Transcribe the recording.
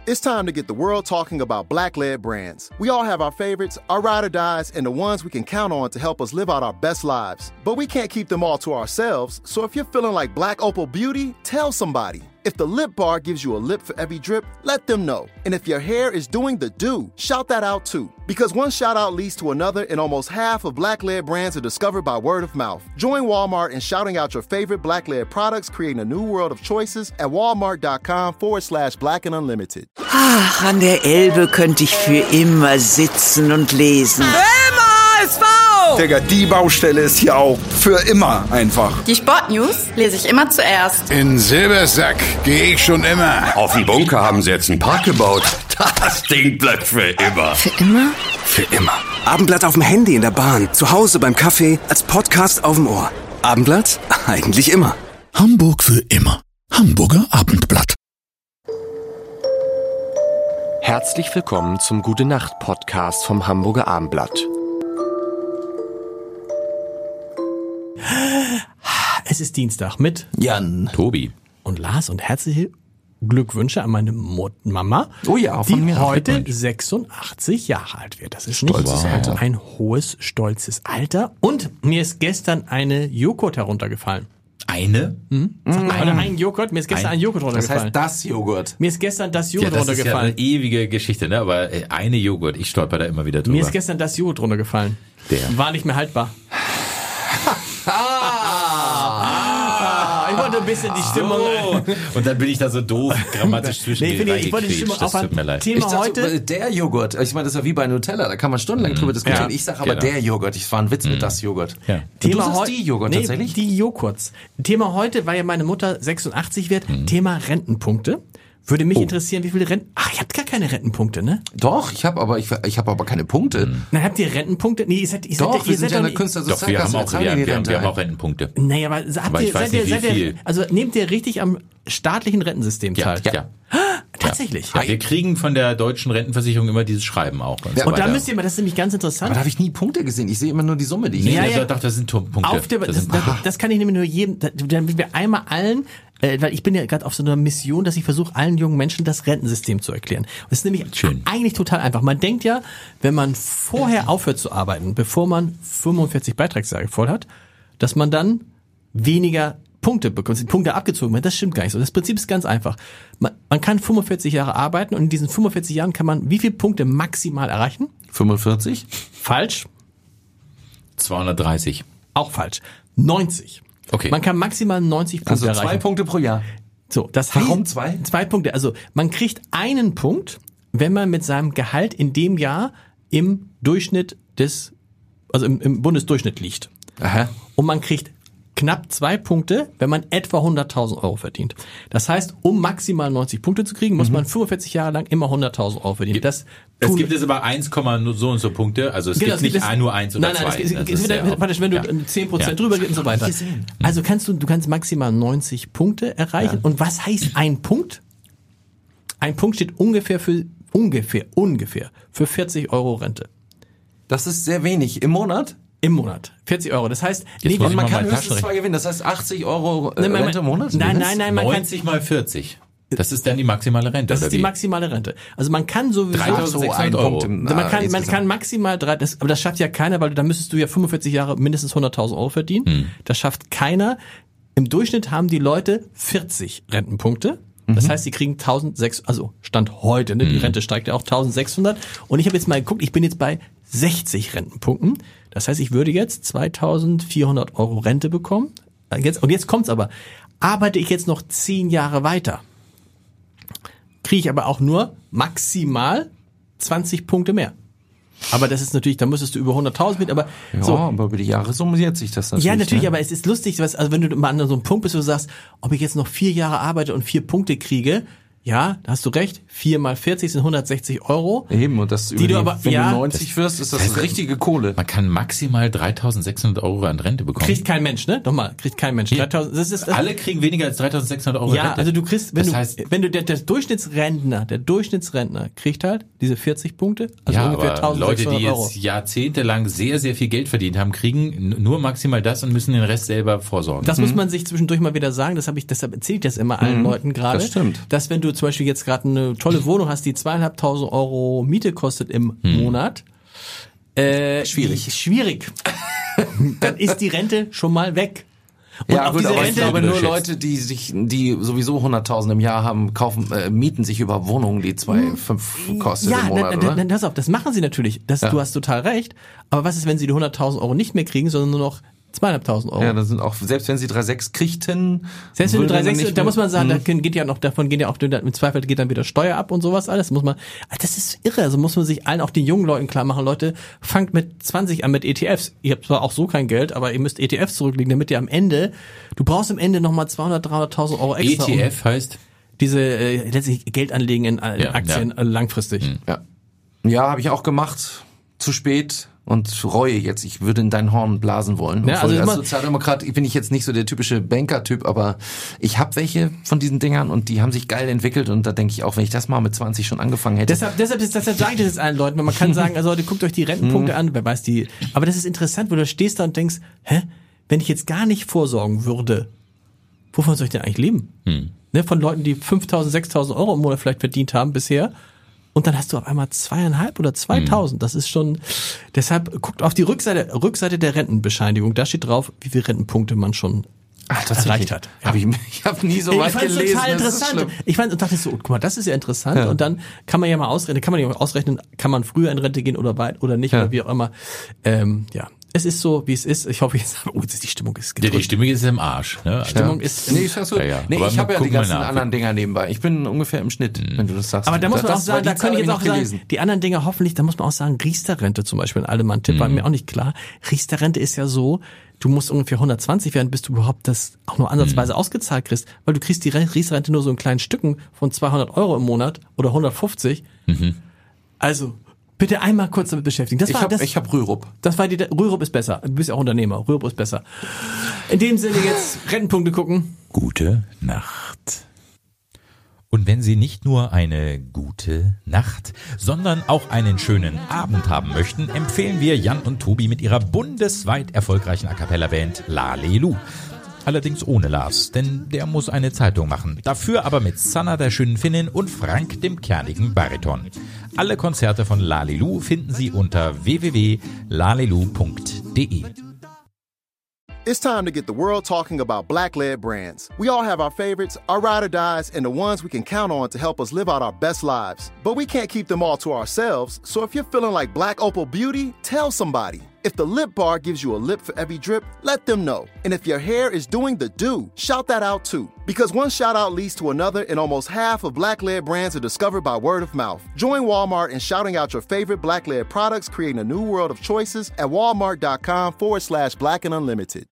It's time to get the world talking about Black-led brands. We all have our favorites, our ride or dies, and the ones we can count on to help us live out our best lives. But we can't keep them all to ourselves, so if you're feeling like Black Opal Beauty, tell somebody. If the Lip Bar gives you a lip for every drip, let them know. And if your hair is doing the do, shout that out too. Because one shout out leads to another, and almost half of Black-led brands are discovered by word of mouth. Join Walmart in shouting out your favorite Black-led products, creating a new world of choices at walmart.com/Black and Unlimited. Ach, an der Elbe könnte ich für immer sitzen und lesen. Digga, die Baustelle ist hier auch für immer einfach. Die Sportnews lese ich immer zuerst. In Silbersack gehe ich schon immer. Auf dem Bunker haben sie jetzt einen Park gebaut. Das Ding bleibt für immer. Für immer? Für immer. Abendblatt auf dem Handy, in der Bahn, zu Hause beim Kaffee, als Podcast auf dem Ohr. Abendblatt? Eigentlich immer. Hamburg für immer. Hamburger Abendblatt. Herzlich willkommen zum Gute-Nacht-Podcast vom Hamburger Abendblatt. Es ist Dienstag mit Jan, Tobi und Lars und herzliche Glückwünsche an meine Mama, von die mir heute 86 Jahre alt wird. Das ist nicht ein hohes, stolzes Alter. Und mir ist gestern eine Joghurt heruntergefallen. Eine? Oder ein Joghurt. Mir ist gestern ein Joghurt runtergefallen. Das heißt das Joghurt. Mir ist gestern das Joghurt runtergefallen. Das ist ja eine ewige Geschichte, ne? Aber eine Joghurt, ich stolper da immer wieder drüber. Mir ist gestern das Joghurt runtergefallen. War nicht mehr haltbar. Ich wollte ein bisschen die Stimmung. Und dann bin ich da so doof, grammatisch zwischen ich wollte die Stimmung aufhalten. Thema heute. Der Joghurt. Ich meine, das ist ja wie bei Nutella. Da kann man stundenlang drüber diskutieren. Ja, ich sage aber der Joghurt. Ich war ein Witz mit das Joghurt. Ja. Thema du sagst die Joghurt tatsächlich? Die Joghurts. Thema heute, weil ja meine Mutter 86 wird. Thema Rentenpunkte. Würde mich interessieren, wie viele Renten... Ach, ihr habt gar keine Rentenpunkte, ne? Doch, ich habe aber keine Punkte. Na, habt ihr Rentenpunkte? Nee, ihr seid wir sind ja eine Künstlersozialkasse. Wir haben auch Rentenpunkte. Naja, aber seid ihr, also nehmt ihr richtig am staatlichen Rentensystem teil? Ja. Tatsächlich. Ja, wir kriegen von der deutschen Rentenversicherung immer dieses Schreiben auch. Und da müsst ihr mal, das ist nämlich ganz interessant. Aber da habe ich nie Punkte gesehen. Ich sehe immer nur die Summe, die ich Ich dachte, das sind Punkte. Das kann ich nämlich nur jedem, damit wir einmal allen, weil ich bin ja gerade auf so einer Mission, dass ich versuche, allen jungen Menschen das Rentensystem zu erklären. Und das ist nämlich eigentlich total einfach. Man denkt ja, wenn man vorher aufhört zu arbeiten, bevor man 45 Beitragsjahre voll hat, dass man dann weniger Punkte bekommt, Punkte abgezogen werden. Das stimmt gar nicht so. Das Prinzip ist ganz einfach. Man kann 45 Jahre arbeiten und in diesen 45 Jahren kann man wie viele Punkte maximal erreichen? 45? Falsch. 230. Auch falsch. 90. Okay. Man kann maximal 90 Punkte erreichen. Also 2 Punkte pro Jahr. So, Warum 2? 2 Punkte. Also man kriegt einen Punkt, wenn man mit seinem Gehalt in dem Jahr im Durchschnitt im Bundesdurchschnitt liegt. Aha. Und man kriegt knapp 2 Punkte, wenn man etwa 100.000 Euro verdient. Das heißt, um maximal 90 Punkte zu kriegen, muss man 45 Jahre lang immer 100.000 Euro verdienen. Es gibt es aber 1, so und so Punkte. Also es gibt nicht nur 1 oder 2. Nein, wenn du 10% drüber gehst und so weiter. Also du kannst maximal 90 Punkte erreichen. Ja. Und was heißt ein Punkt? Ein Punkt steht ungefähr für 40 Euro Rente. Das ist sehr wenig. Im Monat? Im Monat. 40 Euro. Das heißt, man kann höchstens 2 gewinnen. Das heißt 80 Euro Rente im Monat? Nein. 90 mal 40. Das ist dann die maximale Rente. Das ist die maximale Rente. Also man kann sowieso 3.600 Euro. Man kann maximal aber das schafft ja keiner, weil da müsstest du ja 45 Jahre mindestens 100.000 Euro verdienen. Das schafft keiner. Im Durchschnitt haben die Leute 40 Rentenpunkte. Das heißt, sie kriegen 1.600, also Stand heute, ne? Die Rente steigt ja auch 1.600. Und ich habe jetzt mal geguckt, ich bin jetzt bei 60 Rentenpunkten. Das heißt, ich würde jetzt 2.400 Euro Rente bekommen. Und jetzt kommt's aber. Arbeite ich jetzt noch 10 Jahre weiter, kriege ich aber auch nur maximal 20 Punkte mehr. Aber das ist natürlich, da müsstest du über 100.000 mit, aber aber über die Jahre summiert sich das natürlich. Ja, natürlich, aber es ist lustig, also wenn du mal an so einem Punkt bist, wo du sagst, ob ich jetzt noch 4 Jahre arbeite und 4 Punkte kriege, ja, da hast du recht, 4 mal 40 sind 160 Euro. Eben, und das wenn du 90 wirst, ist das richtige Kohle. Man kann maximal 3.600 Euro an Rente bekommen. Kriegt kein Mensch, ne? Nochmal, kriegt kein Mensch. 3.000, alle kriegen weniger als 3.600 Euro Rente. Ja, also du kriegst, wenn du der Durchschnittsrentner kriegt halt diese 40 Punkte, also ja, ungefähr aber 1.600 Leute, die Euro. jetzt jahrzehntelang sehr, sehr viel Geld verdient haben, kriegen nur maximal das und müssen den Rest selber vorsorgen. Das muss man sich zwischendurch mal wieder sagen, deshalb erzähle ich das immer allen Leuten gerade. Das stimmt. Dass wenn du zum Beispiel jetzt gerade eine tolle Wohnung hast, die 2.500 Euro Miete kostet im Monat, schwierig. Dann ist die Rente schon mal weg. Und ja, auf gut, diese aber Rente, ich glaube nur Leute, die sowieso 100.000 im Jahr haben, mieten sich über Wohnungen, die 2,5 kostet im Monat, oder? Pass auf, das machen sie natürlich. Du hast total recht. Aber was ist, wenn sie die 100.000 Euro nicht mehr kriegen, sondern nur noch 2.500 Euro? Ja, das sind auch, selbst wenn sie 3,6 kriegten. Selbst wenn du 3,6, da muss man sagen, davon geht ja auch, im Zweifel geht dann wieder Steuer ab und sowas alles. Das ist irre. Also muss man sich allen, auch den jungen Leuten klar machen, Leute, fangt mit 20 an mit ETFs. Ihr habt zwar auch so kein Geld, aber ihr müsst ETFs zurücklegen, damit ihr du brauchst am Ende nochmal 200.000, 300.000 Euro extra. ETF heißt? Diese, letztlich Geld anlegen in Aktien langfristig. Ja, habe ich auch gemacht. Zu spät. Und Reue jetzt, ich würde in dein Horn blasen wollen. Ja, also als Sozialdemokrat bin ich jetzt nicht so der typische Banker-Typ, aber ich habe welche von diesen Dingern und die haben sich geil entwickelt und da denke ich auch, wenn ich das mal mit 20 schon angefangen hätte. Deshalb sage ich das jetzt allen Leuten, weil man kann sagen, also guckt euch die Rentenpunkte an, wer weiß die. Aber das ist interessant, wo du stehst da und denkst, wenn ich jetzt gar nicht vorsorgen würde, wovon soll ich denn eigentlich leben? Ne, von Leuten, die 5.000, 6.000 Euro im Monat vielleicht verdient haben bisher. Und dann hast du auf einmal 2.500 oder 2.000. Das ist schon, deshalb guckt auf die Rückseite der Rentenbescheinigung. Da steht drauf, wie viele Rentenpunkte man schon erreicht hat. Ja. Ich habe nie so weit gelesen. Ich fand es total interessant. Ich dachte so, guck mal, das ist ja interessant. Ja. Und dann kann man ja mal ausrechnen, kann man früher in Rente gehen oder nicht oder wie auch immer. Es ist so, wie es ist. Ich hoffe jetzt, die Stimmung ist gedrückt. Die Stimmung ist im Arsch. Ne? Die Stimmung ist... Nee, ich sag's so. Ja. Nee, ich habe ja die ganzen anderen Dinger nebenbei. Ich bin ungefähr im Schnitt, wenn du das sagst. Aber da muss man auch sagen, da könnte ich jetzt auch sagen, die anderen Dinger hoffentlich, da muss man auch sagen, Riester-Rente zum Beispiel, ein Allemann-Tipp, war mir auch nicht klar. Riester-Rente ist ja so, du musst ungefähr 120 werden, bis du überhaupt das auch nur ansatzweise ausgezahlt kriegst, weil du kriegst die Riester-Rente nur so in kleinen Stücken von 200 Euro im Monat oder 150. Also... Bitte einmal kurz damit beschäftigen. Ich hab Rürup. Rürup ist besser. Du bist ja auch Unternehmer. Rürup ist besser. In dem Sinne jetzt Rentenpunkte gucken. Gute Nacht. Und wenn Sie nicht nur eine gute Nacht, sondern auch einen schönen Abend haben möchten, empfehlen wir Jan und Tobi mit ihrer bundesweit erfolgreichen A-Cappella-Band Lalelu. Allerdings ohne Lars, denn der muss eine Zeitung machen. Dafür aber mit Sanna, der schönen Finnin, und Frank, dem kernigen Bariton. Alle Konzerte von Lalelu finden Sie unter www.lalelu.de. It's time to get the world talking about Black-led brands. We all have our favorites, our ride or dies, and the ones we can count on to help us live out our best lives. But we can't keep them all to ourselves, so if you're feeling like Black Opal Beauty, tell somebody. If the Lip Bar gives you a lip for every drip, let them know. And if your hair is doing the do, shout that out too. Because one shout out leads to another, and almost half of Black-led brands are discovered by word of mouth. Join Walmart in shouting out your favorite Black-led products, creating a new world of choices at walmart.com/Black and Unlimited.